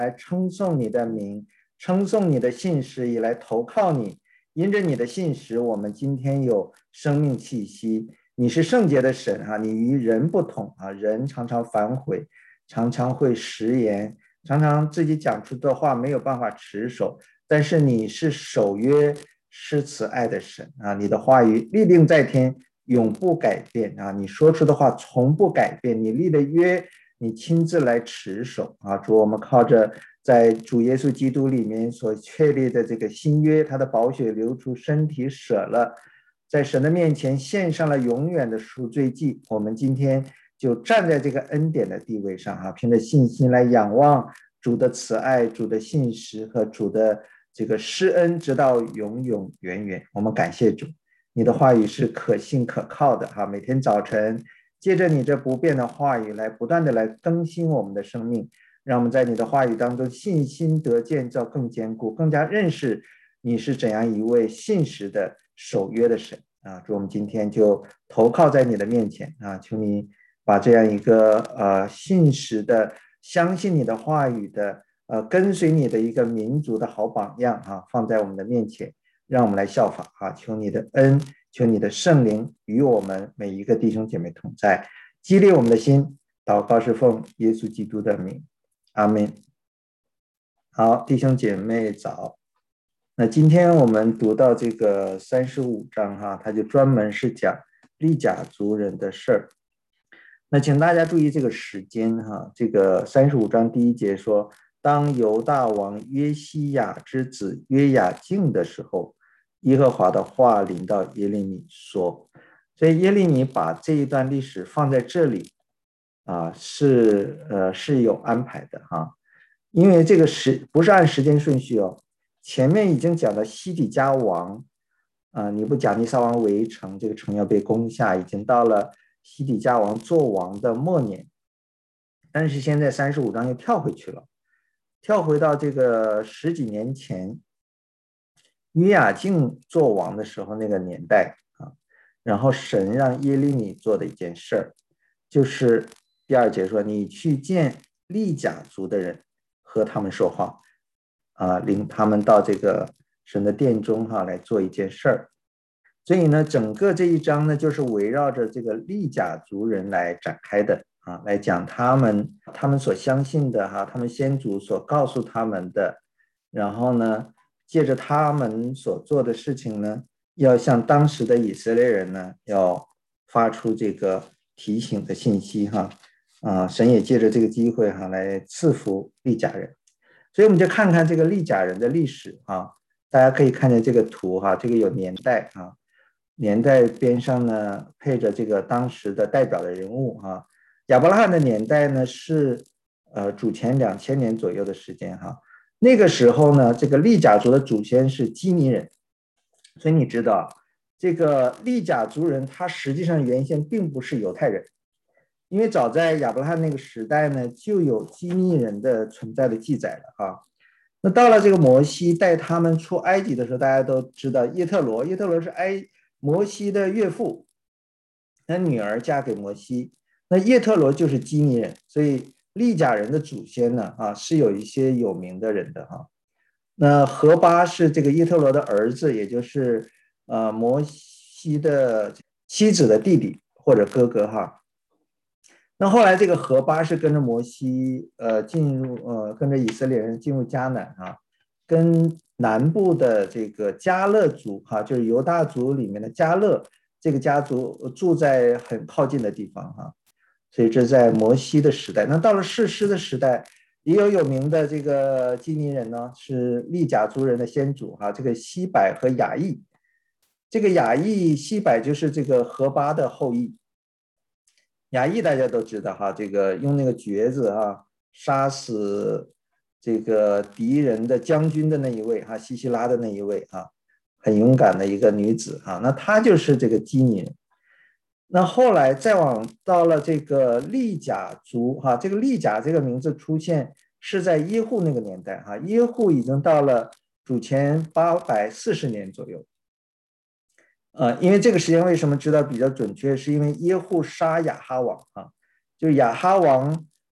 来称颂你的名，称颂你的信实，以来投靠你。因着你的信实，我们今天有生命气息。你是圣洁的神啊，你与人不同啊，人常常反悔，常常会食言，常常自己讲出的话没有办法持守。但是你是守约施慈爱的神啊，你的话语立定在天，永不改变啊！你说出的话从不改变，你立的约，你亲自来持守啊！主，我们靠着在主耶稣基督里面所确立的这个新约，他的宝血流出，身体舍了，在神的面前献上了永远的赎罪祭。我们今天就站在这个恩典的地位上啊，凭着信心来仰望主的慈爱、主的信实和主的这个施恩，直到永永远远。我们感谢主。你的话语是可信可靠的哈，每天早晨借着你这不变的话语来不断的来更新我们的生命，让我们在你的话语当中信心得建造更坚固，更加认识你是怎样一位信实的守约的神啊！主，我们今天就投靠在你的面前啊，求你把这样一个信实的相信你的话语的跟随你的一个民族的好榜样啊，放在我们的面前。让我们来效法啊！求你的恩，求你的圣灵与我们每一个弟兄姐妹同在，激励我们的心。祷告是奉耶稣基督的名，阿们。好，弟兄姐妹早。那今天我们读到这个35章哈，它就专门是讲利甲族人的事儿。那请大家注意这个时间哈，这个35章第1节说，当犹大王约西亚之子约雅敬的时候，耶和华的话临到耶利米说，所以耶利米把这一段历史放在这里啊，是有安排的哈，因为这个不是按时间顺序哦，前面已经讲了西底家王尼布甲尼撒王围城，这个城要被攻下，已经到了西底家王做王的末年，但是现在35章又跳回去了，跳回到这个十几年前约雅敬做王的时候那个年代啊，然后神让耶利米做的一件事儿，就是第2节说，你去见利甲族的人，和他们说话啊，领他们到这个神的殿中哈来做一件事儿。所以呢，整个这一章呢，就是围绕着这个利甲族人来展开的啊，来讲他们所相信的哈，他们先祖所告诉他们的，然后呢，借着他们所做的事情呢，要向当时的以色列人呢，要发出这个提醒的信息哈啊，神也借着这个机会哈来赐福利甲人，所以我们就看看这个利甲人的历史啊，大家可以看见这个图哈，这个有年代啊。年代边上呢配着这个当时的代表的人物哈，亚伯拉罕的年代呢是主前2000年左右的时间哈，那个时候呢这个利甲族的祖先是基尼人，所以你知道这个利甲族人他实际上原先并不是犹太人，因为早在亚伯拉罕那个时代呢就有基尼人的存在的记载了哈。那到了这个摩西带他们出埃及的时候，大家都知道叶特罗是摩西的岳父，他女儿嫁给摩西，那叶特罗就是基尼人，所以利甲人的祖先呢是有一些有名的人的哈。那何巴是这个叶特罗的儿子，也就是摩西的妻子的弟弟或者哥哥哈。那后来这个何巴是跟着摩西跟着以色列人进入迦南啊，跟南部的这个迦勒族哈，就是犹大族里面的迦勒这个家族住在很靠近的地方哈，所以这在摩西的时代。那到了士师的时代，也有名的这个基尼人呢，是利甲族人的先祖哈，这个西柏和雅意，这个雅意西柏就是这个何巴的后裔。雅意大家都知道哈，这个用那个橛子哈杀死这个敌人的将军的那一位哈，西西拉的那一位哈，很勇敢的一个女子哈，那她就是这个基尼人。那后来再往到了这个利甲族哈，这个利甲这个名字出现是在耶户那个年代哈，耶户已经到了主前840年左右。因为这个时间为什么知道比较准确，是因为耶户杀亚哈王啊，就是亚哈王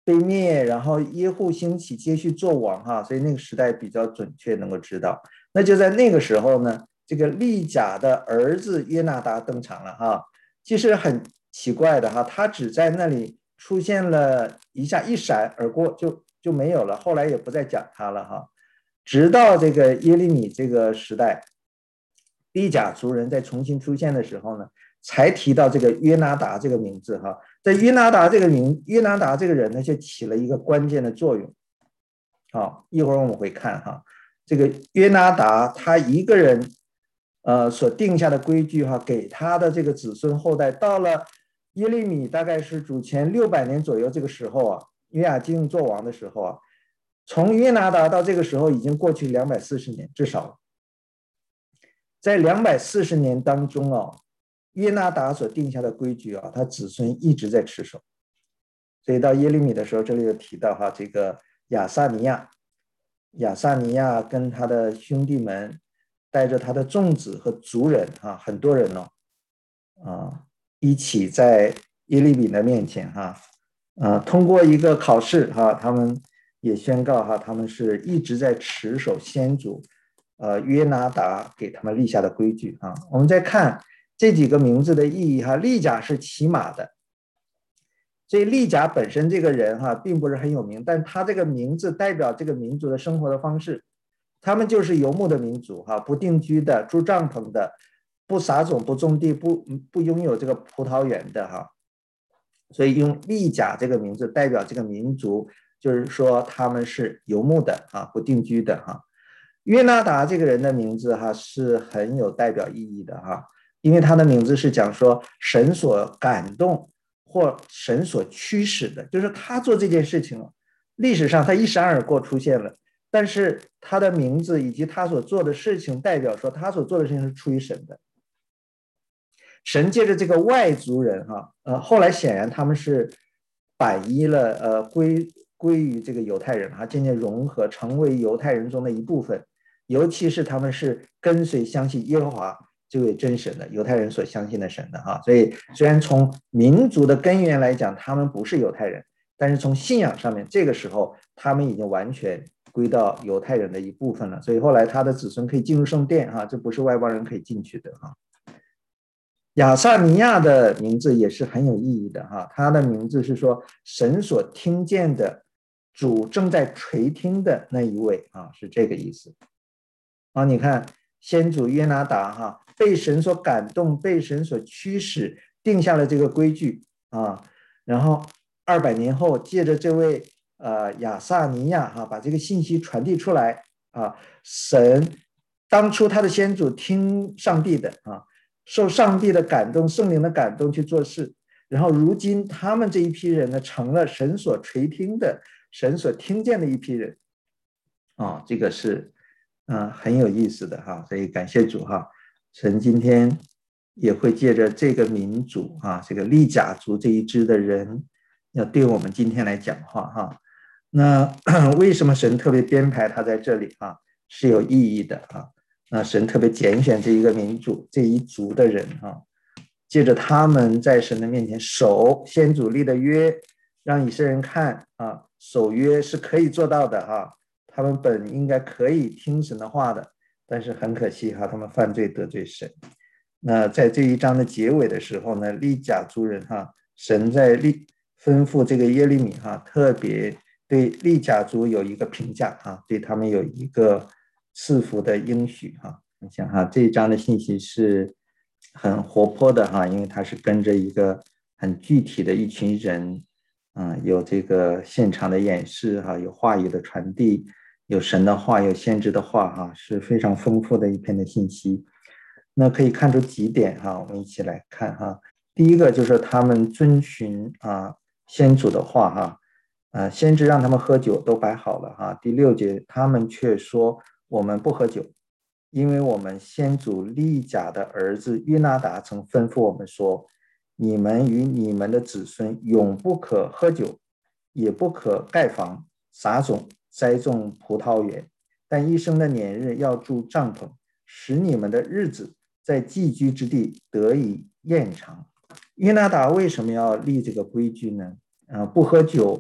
被灭，然后耶户兴起，接续做王哈，所以那个时代比较准确，能够知道。那就在那个时候呢，这个利甲的儿子约拿达登场了哈。其实很奇怪的哈，他只在那里出现了一下，一闪而过就没有了，后来也不再讲他了哈。直到这个耶利米这个时代，利甲族人在重新出现的时候呢，才提到这个约拿达这个名字哈。在约拿达这个人呢，就起了一个关键的作用。好，一会儿我们会看哈，这个约拿达他一个人所定下的规矩哈，给他的这个子孙后代，到了耶利米大概是主前600年左右这个时候啊，约雅敬做王的时候啊，从约拿达到这个时候已经过去240年，至少在240年当中啊，约拿达所定下的规矩啊，他子孙一直在持守。所以到耶利米的时候，这里有提到哈，这个亚撒尼亚跟他的兄弟们带着他的众子和族人啊，很多人一起在耶利米的面前哈，通过一个考试哈，他们也宣告哈，他们是一直在持守先祖约拿达给他们立下的规矩哈。我们再看这几个名字的意义哈，利甲是骑马的。所以利甲本身这个人哈，并不是很有名，但他这个名字代表这个民族的生活的方式，他们就是游牧的民族哈，不定居的，住帐篷的，不撒种，不种地，不拥有这个葡萄园的哈，所以用利甲这个名字代表这个民族，就是说他们是游牧的啊，不定居的哈。约拿达这个人的名字哈是很有代表意义的哈，因为他的名字是讲说神所感动或神所驱使的，就是他做这件事情，历史上他一闪而过出现了，但是他的名字以及他所做的事情，代表说他所做的事情是出于神的。神借着这个外族人哈，后来显然他们是反依了，归于这个犹太人哈，渐渐融合成为犹太人中的一部分，尤其是他们是跟随相信耶和华这位真神的犹太人所相信的神的哈，所以虽然从民族的根源来讲，他们不是犹太人，但是从信仰上面，这个时候他们已经完全归到犹太人的一部分了，所以后来他的子孙可以进入圣殿哈，这不是外邦人可以进去的哈。亚撒尼亚的名字也是很有意义的哈，他的名字是说神所听见的，主正在垂听的那一位啊，是这个意思。你看先祖约拿达哈，被神所感动，被神所驱使，定下了这个规矩啊，然后200年后借着这位亚撒尼亚哈，把这个信息传递出来啊，神当初他的先祖听上帝的啊。受上帝的感动，圣灵的感动去做事，然后如今他们这一批人呢，成了神所垂听的、神所听见的一批人，这个是很有意思的哈，所以感谢主哈，神今天也会借着这个民族这个利甲族这一支的人，要对我们今天来讲话哈。那为什么神特别编排他在这里是有意义的啊？那神特别拣选这一个民族这一族的人借着他们在神的面前守先祖立的约，让以色列人看守约是可以做到的他们本应该可以听神的话的，但是很可惜他们犯罪得罪神。那在这一章的结尾的时候呢，利甲族人神在吩咐这个耶利米特别对利甲族有一个评价对他们有一个赐福的应许你想这一章的信息是很活泼的因为它是跟着一个很具体的一群人有这个现场的演示有话语的传递，有神的话，有先知的话是非常丰富的一篇的信息。那可以看出几点我们一起来看第一个就是他们遵循先祖的话先知让他们喝酒都摆好了第6节他们却说我们不喝酒，因为我们先祖利甲的儿子约拿达曾吩咐我们说，你们与你们的子孙永不可喝酒，也不可盖房、撒种、栽种葡萄园，但一生的年日要住帐篷，使你们的日子在寄居之地得以延长。约拿达为什么要立这个规矩呢？不喝酒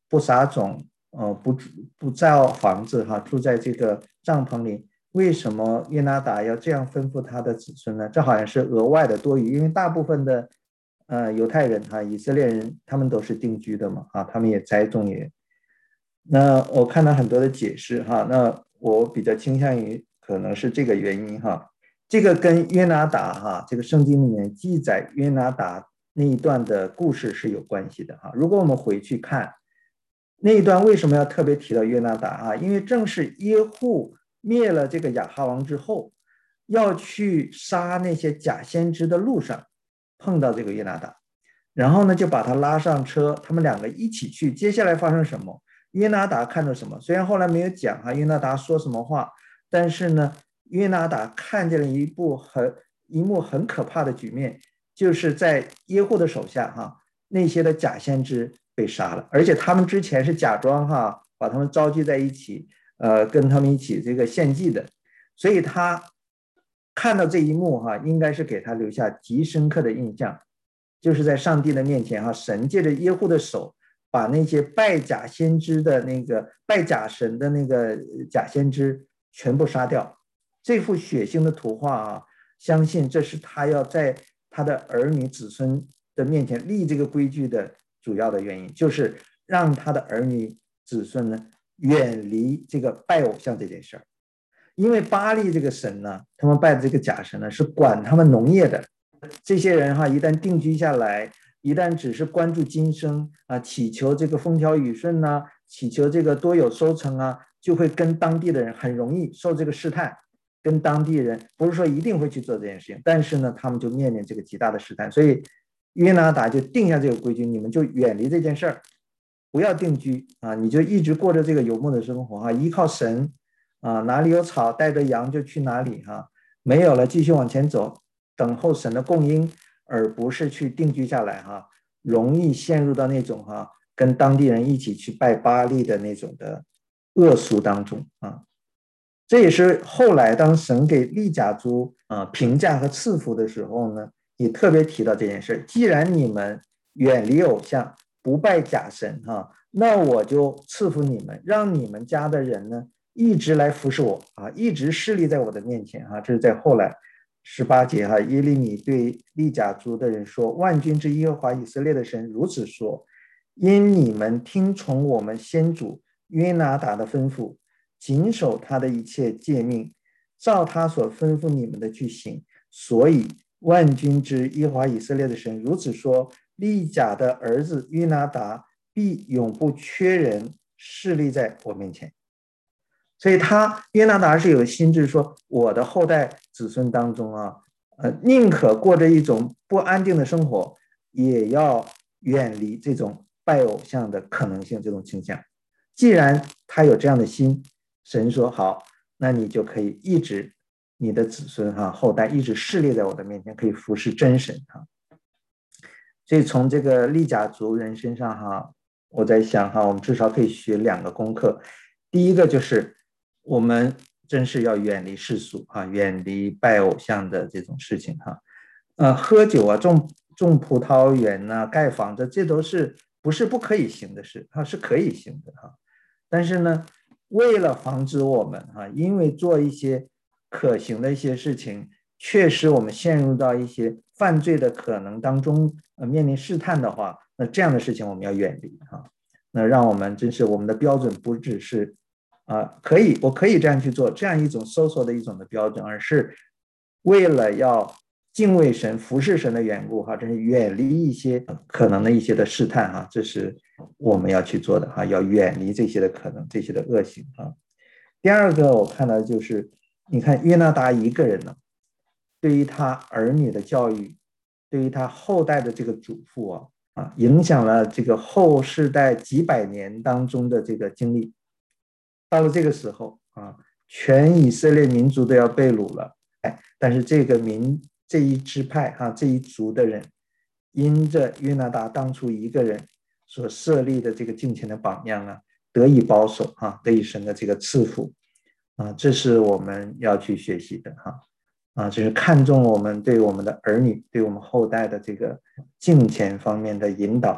不撒种，不造房子哈，住在这个帐篷里。为什么约拿达要这样吩咐他的子孙呢？这好像是额外的多余，因为大部分的犹太人哈，以色列人他们都是定居的嘛，啊，他们也栽种也。那我看到很多的解释哈，那我比较倾向于可能是这个原因哈。这个跟约拿达哈，这个圣经里面记载约拿达那一段的故事是有关系的哈。如果我们回去看那一段，为什么要特别提到约拿达啊？因为正是耶户灭了这个亚哈王之后，要去杀那些假先知的路上，碰到这个约拿达，然后呢就把他拉上车，他们两个一起去。接下来发生什么？约拿达看到什么？虽然后来没有讲哈，约拿达说什么话，但是呢，约拿达看见了一幕很可怕的局面，就是在耶户的手下哈，那些的假先知被杀了，而且他们之前是假装哈，把他们召集在一起，跟他们一起这个献祭的，所以他看到这一幕哈，应该是给他留下极深刻的印象，就是在上帝的面前哈，神借着耶户的手，把那些拜假先知的那个拜假神的那个假先知全部杀掉。这幅血腥的图画啊，相信这是他要在他的儿女子孙的面前立这个规矩的主要的原因，就是让他的儿女子孙呢远离这个拜偶像这件事儿。因为巴利这个神呢，他们拜的这个假神呢，是管他们农业的。这些人哈，一旦定居下来，一旦只是关注今生啊，祈求这个风调雨顺呐，祈求这个多有收成啊，就会跟当地的人很容易受这个试探。跟当地人不是说一定会去做这件事情，但是呢，他们就面临这个极大的试探。所以约拿达就定下这个规矩，你们就远离这件事儿，不要定居啊，你就一直过着这个游牧的生活啊，依靠神啊，哪里有草带着羊就去哪里哈，没有了继续往前走，等候神的供应，而不是去定居下来哈，容易陷入到那种哈跟当地人一起去拜巴利的那种的恶俗当中啊。这也是后来当神给利甲族评价和赐福的时候呢，也特别提到这件事。既然你们远离偶像，不拜假神哈，那我就赐福你们，让你们家的人呢一直来服侍我啊，一直侍立在我的面前哈。这是在后来18节哈，耶利米对利甲族的人说：“万军之耶和华以色列的神如此说：因你们听从我们先祖约拿达的吩咐。”谨守他的一切诫命，照他所吩咐你们的去行。所以万军之耶和华以色列的神如此说：利甲的儿子约拿达必永不缺人，侍立在我面前。所以约拿达是有心智说，我的后代子孙当中啊，宁可过着一种不安定的生活，也要远离这种拜偶像的可能性，这种倾向。既然他有这样的心，神说好，那你就可以一直你的子孙哈后代一直侍立在我的面前，可以服侍真神哈。所以从这个利甲族人身上哈，我在想哈，我们至少可以学2个功课。第一个就是我们真是要远离世俗啊，远离拜偶像的这种事情哈。喝酒啊，种葡萄园啊，盖房子，这都是不是不可以行的事啊，是可以行的哈。但是呢，为了防止我们因为做一些可行的一些事情，确实我们陷入到一些犯罪的可能当中，面临试探的话，那这样的事情我们要远离那让我们真是我们的标准不只是我可以这样去做，这样一种搜索的一种的标准，而是为了要敬畏神、服侍神的缘故真是远离一些可能的一些的试探这是我们要去做的要远离这些的可能、这些的恶行第二个我看到就是，你看约拿达一个人呢，对于他儿女的教育，对于他后代的这个嘱咐影响了这个后世代几百年当中的这个经历。到了这个时候全以色列民族都要被掳了，但是这一支派这一族的人，因着约拿达当初一个人所设立的这个敬虔的榜样得以保守得以神的这个赐福这是我们要去学习的就是看重我们对我们的儿女、对我们后代的这个敬虔方面的引导，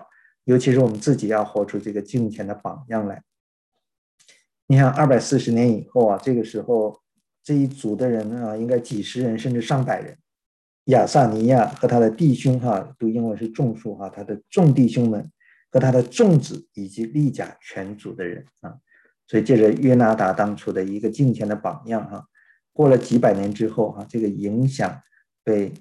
尤其是我们自己要活出这个敬虔的榜样来。你想240年以后啊，这个时候这一族的人啊，应该几十人甚至上百人。亚萨尼亚和他的弟兄读英文是众数他的众弟兄们和他的众子以及利甲全族的人所以借着约拿达当初的一个敬虔的榜样过了几百年之后这个影响被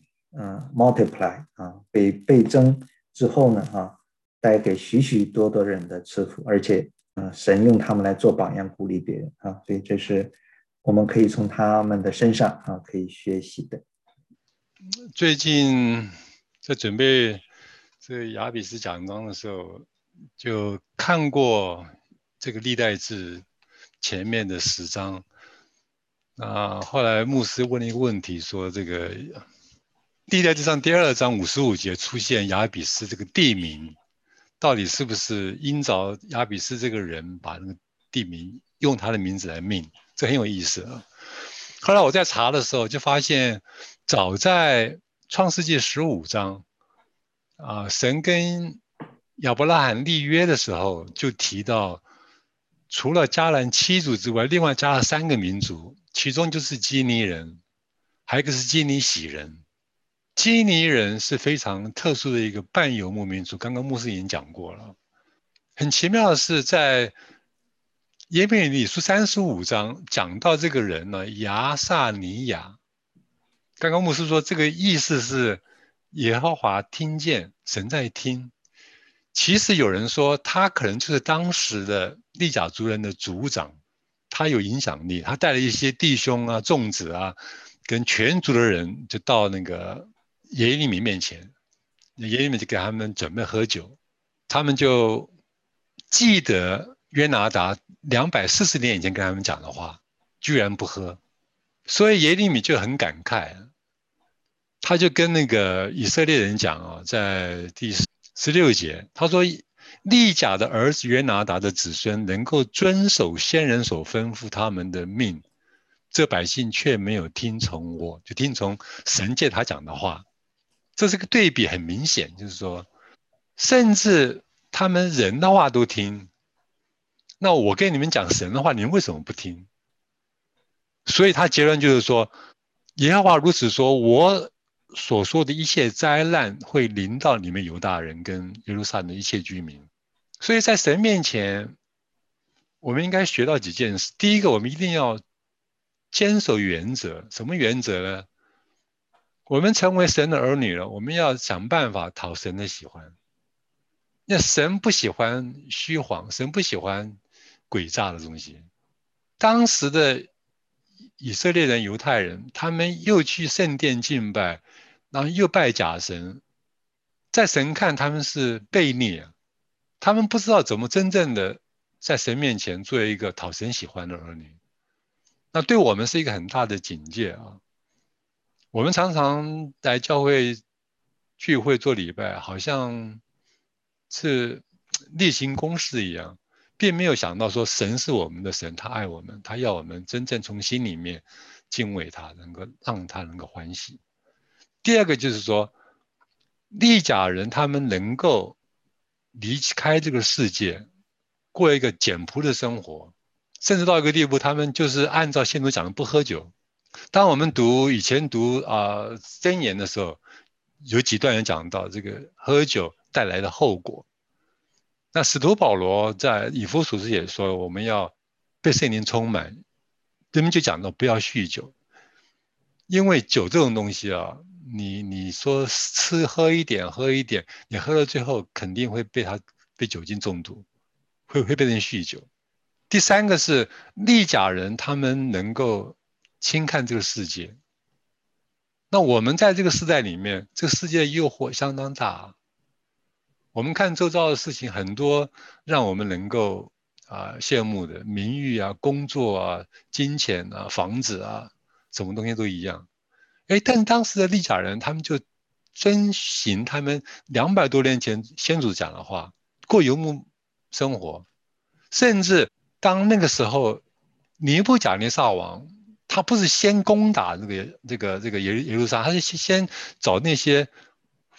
multiply 被倍增之后呢带给许许多多人的赐福，而且神用他们来做榜样鼓励别人所以这是我们可以从他们的身上可以学习的。 最近在准备这个雅比斯讲章的时候，就看过这个历代志前面的10章。后来牧师问了一个问题，说这个历代志上第2章55节出现雅比斯这个地名，到底是不是因着雅比斯这个人把那个地名用他的名字来命？这很有意思啊。后来我在查的时候就发现，早在创世纪15章神跟亚伯拉罕立约的时候就提到，除了迦南7族之外，另外加了3个民族，其中就是基尼人，还有一个是基尼喜人。基尼人是非常特殊的一个半游牧民族，刚刚牧师已经讲过了。很奇妙的是，在耶利米书35章讲到这个人呢，亚萨尼亚。刚刚牧师说这个意思是耶和华听见，神在听。其实有人说他可能就是当时的利甲族人的族长，他有影响力，他带了一些弟兄众子跟全族的人就到那个耶利米面前，耶利米就给他们准备喝酒，他们就记得约拿达240年以前跟他们讲的话，居然不喝，所以耶利米就很感慨，他就跟那个以色列人讲在第16节，他说利甲的儿子约拿达的子孙能够遵守先人所吩咐他们的命，这百姓却没有听从我，就听从神借他讲的话。这是个对比很明显，就是说甚至他们人的话都听，那我跟你们讲神的话，你们为什么不听？所以他结论就是说，耶和华如此说，我所说的一切灾难会临到你们犹大人跟耶路撒冷的一切居民。所以在神面前，我们应该学到几件事。第一个，我们一定要坚守原则。什么原则呢？我们成为神的儿女了，我们要想办法讨神的喜欢。那神不喜欢虚谎，神不喜欢诡诈的东西。当时的以色列人、犹太人，他们又去圣殿敬拜，然后又拜假神，在神看他们是悖逆，他们不知道怎么真正的在神面前做一个讨神喜欢的儿女。那对我们是一个很大的警戒我们常常来教会聚会做礼拜，好像是例行公事一样，并没有想到说神是我们的神，他爱我们，他要我们真正从心里面敬畏他，能够让他能够欢喜。第二个就是说，利甲人他们能够离开这个世界，过一个简朴的生活，甚至到一个地步，他们就是按照信徒讲的不喝酒。当我们以前读箴言的时候，有几段也讲到这个喝酒带来的后果。那使徒保罗在以弗所书也说，我们要被圣灵充满，人们就讲到不要酗酒，因为酒这种东西你说喝一点，你喝了最后肯定会被酒精中毒，会变成酗酒。第三个是利甲人，他们能够轻看这个世界。那我们在这个时代里面，这个世界的诱惑相当大。我们看周遭的事情很多，让我们能够羡慕的名誉工作金钱房子什么东西都一样。但当时的利甲人，他们就遵循他们200多年前先祖讲的话，过游牧生活。甚至当那个时候，尼布甲尼撒王，他不是先攻打这个耶路撒冷，他是先找那些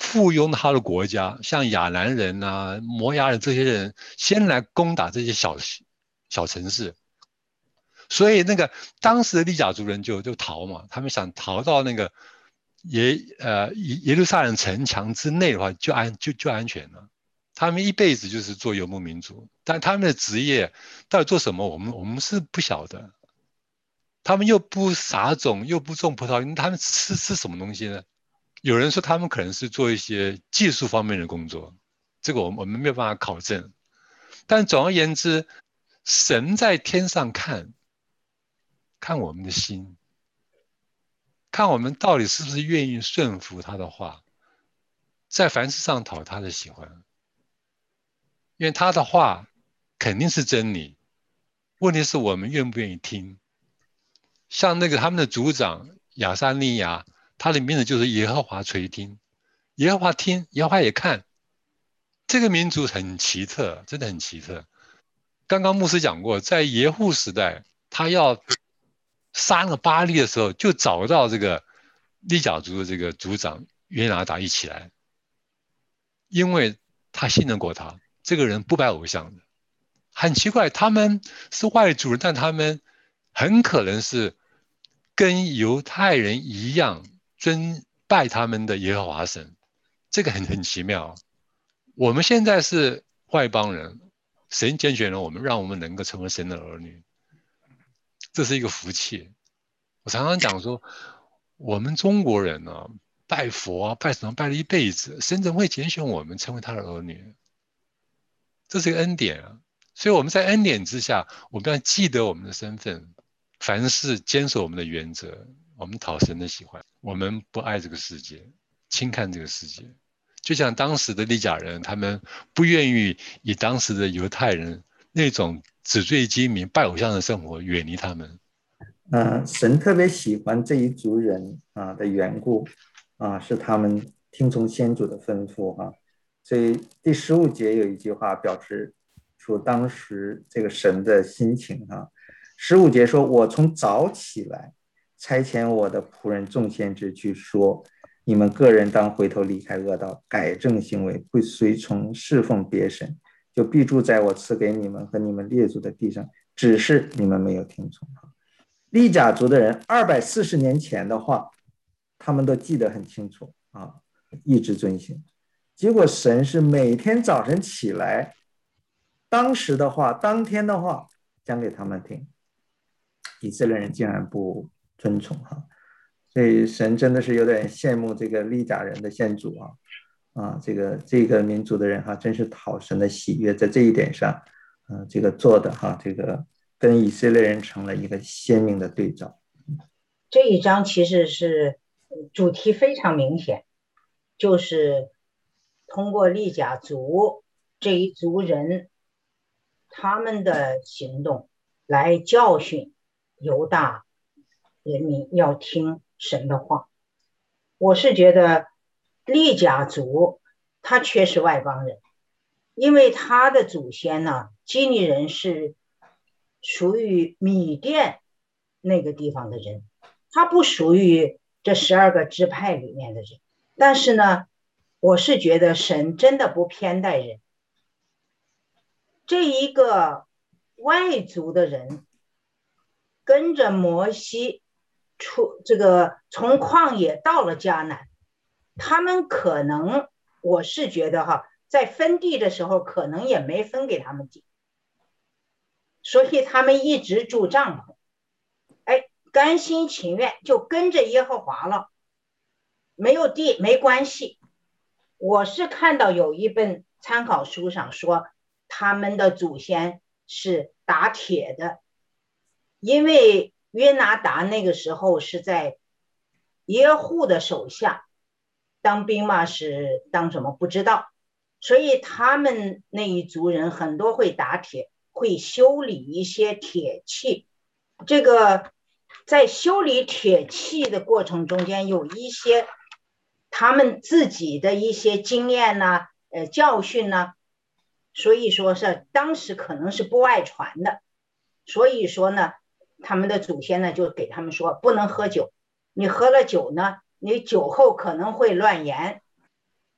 附庸他的国家，像亚兰人啊、摩崖人这些人，先来攻打这些小城市。所以那个当时的利甲族人就逃嘛，他们想逃到那个耶路撒冷城墙之内的话，就安全了。他们一辈子就是做游牧民族，但他们的职业到底做什么，我们是不晓得。他们又不撒种，又不种葡萄，他们吃什么东西呢？有人说他们可能是做一些技术方面的工作，这个我们没有办法考证。但总而言之，神在天上看我们的心，看我们到底是不是愿意顺服他的话，在凡事上讨他的喜欢。因为他的话肯定是真理，问题是我们愿不愿意听。像那个他们的族长亚撒利亚，他的名字就是耶和华垂听，耶和华听，耶和华也看。这个民族很奇特，真的很奇特。刚刚牧师讲过，在耶户时代，他要杀那个巴利的时候，就找到这个利甲族的这个族长约拿达一起来，因为他信任过他，这个人不拜偶像的。很奇怪，他们是外族人，但他们很可能是跟犹太人一样尊拜他们的耶和华神，这个很奇妙。我们现在是外邦人，神拣选了我们，让我们能够成为神的儿女，这是一个福气。我常常讲说，我们中国人呢、拜佛啊，拜什么拜了一辈子，神怎么会拣选我们成为他的儿女？这是一个恩典啊。所以我们在恩典之下，我们要记得我们的身份，凡事坚守我们的原则，我们讨神的喜欢，我们不爱这个世界，轻看这个世界。就像当时的利甲人，他们不愿意以当时的犹太人那种纸醉金迷、拜偶像的生活远离他们。 神特别喜欢这一族人的缘故是他们听从先祖的吩咐所以第15节有一句话表示出当时这个神的心情15节说：“我从早起来，差遣我的仆人众先知去说，你们个人当回头离开恶道，改正行为，不随从侍奉别神，就必住在我赐给你们和你们列祖的地上，只是你们没有听从。”利甲族的人240年前的话，他们都记得很清楚一直遵行。结果神是每天早晨起来，当时的话，当天的话讲给他们听，以色列人竟然不遵从所以神真的是有点羡慕这个利甲人的先祖这个民族的人真是讨神的喜悦，在这一点上，这个做的这个跟以色列人成了一个鲜明的对照。 这一章其实是主题非常明显，就是通过利甲族这一族人他们的行动来教训犹大人民要听神的话。我是觉得利甲族他却是外邦人，因为他的祖先呢，基尼人是属于米甸那个地方的人，他不属于这12个支派里面的人。但是呢，我是觉得神真的不偏待人，这一个外族的人跟着摩西从旷野到了迦南，他们可能我是觉得在分地的时候可能也没分给他们地，所以他们一直住帐篷，甘心情愿就跟着耶和华了，没有地没关系。我是看到有一本参考书上说他们的祖先是打铁的，因为约拿达那个时候是在耶户的手下当兵嘛，是当什么不知道，所以他们那一族人很多会打铁，会修理一些铁器。这个在修理铁器的过程中间有一些他们自己的一些经验教训所以说是当时可能是不外传的。所以说呢，他们的祖先呢就给他们说不能喝酒，你喝了酒呢，你酒后可能会乱言。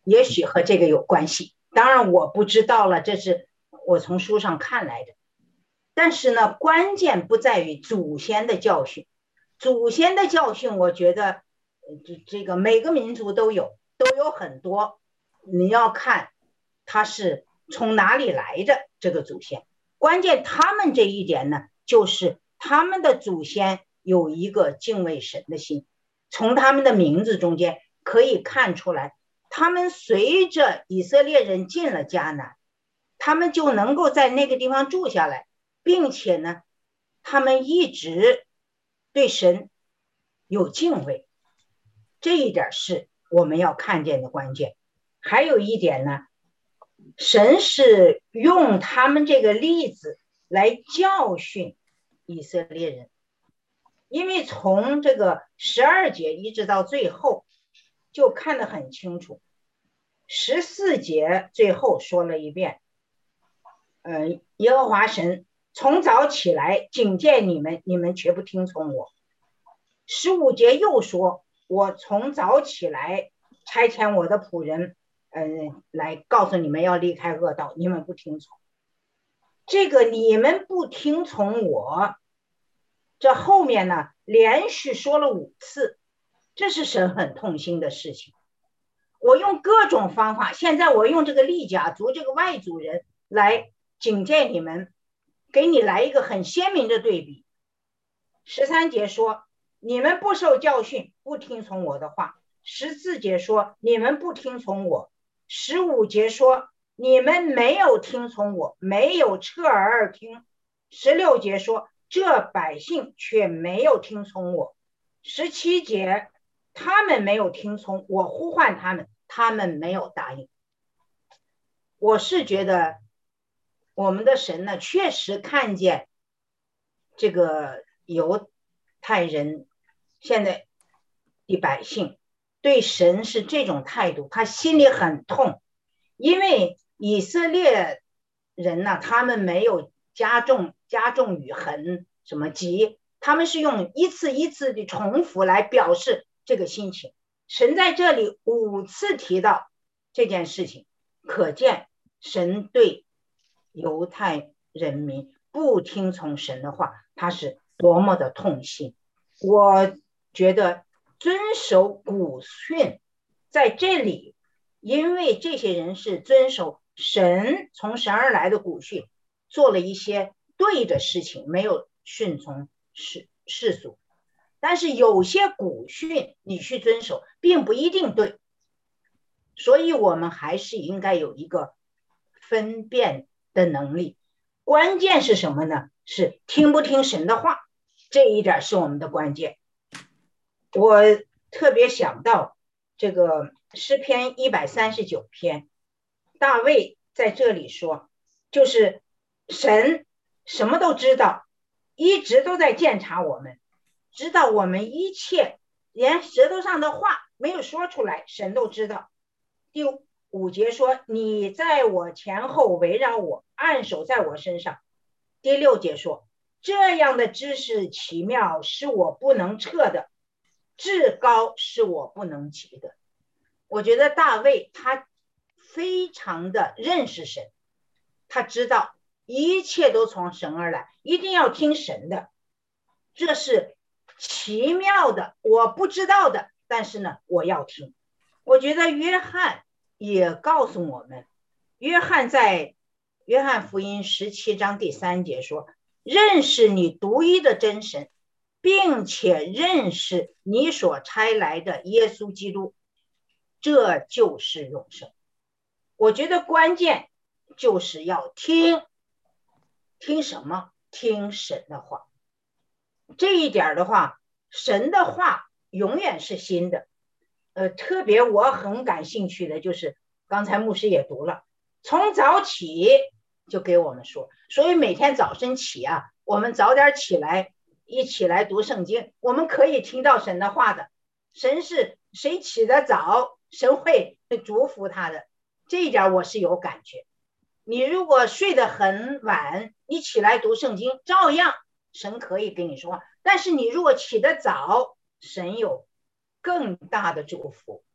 也许和这个有关系。当然我不知道了，这是我从书上看来的。但是呢，关键不在于祖先的教训，祖先的教训，我觉得这个每个民族都有很多，你要看他是从哪里来的这个祖先。关键他们这一点呢，就是他们的祖先有一个敬畏神的心，从他们的名字中间可以看出来，他们随着以色列人进了迦南，他们就能够在那个地方住下来，并且呢，他们一直对神有敬畏，这一点是我们要看见的关键。还有一点呢，神是用他们这个例子来教训以色列人，因为从这个12节一直到最后就看得很清楚。14节最后说了一遍，耶和华神从早起来警戒你们，你们却不听从我。15节又说，我从早起来差遣我的仆人来告诉你们要离开恶道，你们不听从。这个你们不听从我，这后面呢连续说了5次，这是神很痛心的事情。我用各种方法，现在我用这个利甲族这个外族人来警戒你们，给你来一个很鲜明的对比。13节说你们不受教训，不听从我的话。14节说你们不听从我。15节说你们没有听从我，没有侧耳听。16节说这百姓却没有听从我。17节他们没有听从我呼唤他们，他们没有答应。我是觉得我们的神呢，确实看见这个犹太人现在的百姓对神是这种态度，他心里很痛，因为以色列人呢，他们没有加重语痕什么急，他们是用一次一次的重复来表示这个心情。神在这里5次提到这件事情，可见神对犹太人民不听从神的话，他是多么的痛心。我觉得遵守古训在这里，因为这些人是遵守神从神而来的古训，做了一些对的事情，没有顺从世俗。但是有些古训你去遵守并不一定对，所以我们还是应该有一个分辨的能力。关键是什么呢？是听不听神的话，这一点是我们的关键。我特别想到这个诗篇139篇，大卫在这里说，就是神什么都知道，一直都在监察我们，知道我们一切，连舌头上的话没有说出来，神都知道。第5节说，你在我前后围绕我，按手在我身上。第6节说，这样的知识奇妙，是我不能测的，至高是我不能及的。我觉得大卫他非常的认识神，他知道一切都从神而来，一定要听神的，这是奇妙的，我不知道的，但是呢我要听。我觉得约翰也告诉我们，约翰在约翰福音17章第3节说，认识你独一的真神，并且认识你所差来的耶稣基督，这就是永生。我觉得关键就是要听什么？听神的话。这一点的话，神的话永远是新的。特别我很感兴趣的就是刚才牧师也读了，从早起就给我们说，所以每天早晨起啊，我们早点起来，一起来读圣经，我们可以听到神的话的。神是谁起得早，神会祝福他的，这一点我是有感觉。你如果睡得很晚，你起来读圣经，照样神可以跟你说话。但是你如果起得早，神有更大的祝福。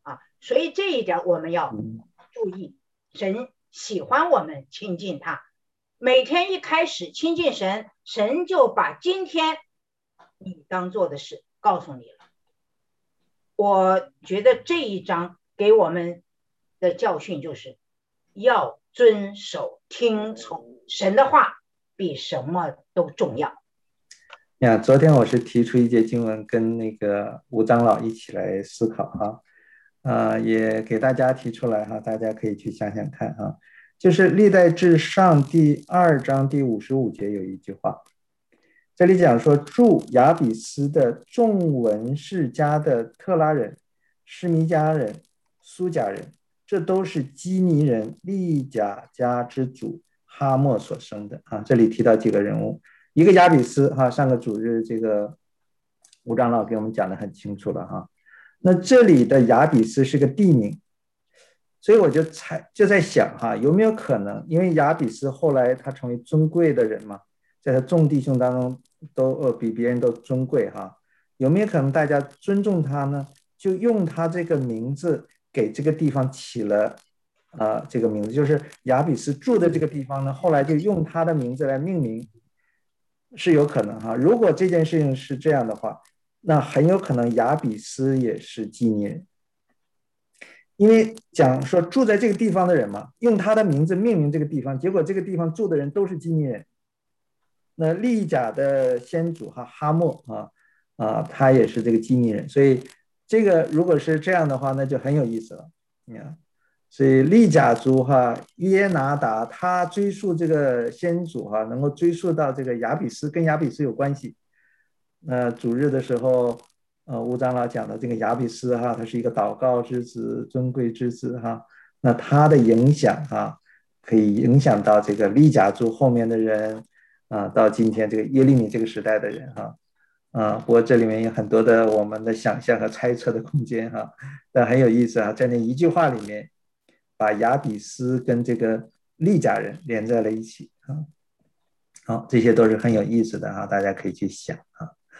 啊。所以这一点我们要注意，神喜欢我们亲近他。每天一开始亲近神，神就把今天你当做的事告诉你了。我觉得这一章给我们的教训就是要遵守听从神的话，比什么都重要。 呀，昨天我是提出一节经文，跟那个吴长老一起来思考哈，也给大家提出来哈，大家可以去想想看哈。就是历代志上第2章第55节有一句话，这里讲说，驻亚比斯的众文士家的特拉人、施弥迦人、苏甲人，这都是基尼人利甲家之主哈莫所生的啊。这里提到几个人物，一个亚比斯哈，上个主日这个吴长老给我们讲得很清楚了哈。那这里的亚比斯是个地名，所以我就在想哈，有没有可能，因为亚比斯后来他成为尊贵的人嘛，在他众弟兄当中都比别人都尊贵哈，有没有可能大家尊重他呢？就用他这个名字给这个地方起了这个名字，就是亚比斯住的这个地方呢，后来就用他的名字来命名，是有可能哈。如果这件事情是这样的话，那很有可能亚比斯也是基尼人。因为讲说住在这个地方的人嘛，用他的名字命名这个地方，结果这个地方住的人都是基尼人。那利甲的先祖哈莫他也是这个基尼人，所以这个如果是这样的话，那就很有意思了。所以利甲族约拿达他追溯这个先祖能够追溯到这个亚比斯，跟亚比斯有关系。那主日的时候。吴长老讲的这个亚比斯他是一个祷告之子、尊贵之子那他的影响可以影响到这个利甲族后面的人到今天这个耶利米这个时代的人不过这里面有很多的我们的想象和猜测的空间但很有意思在那一句话里面把亚比斯跟这个利甲人连在了一起好，这些都是很有意思的大家可以去想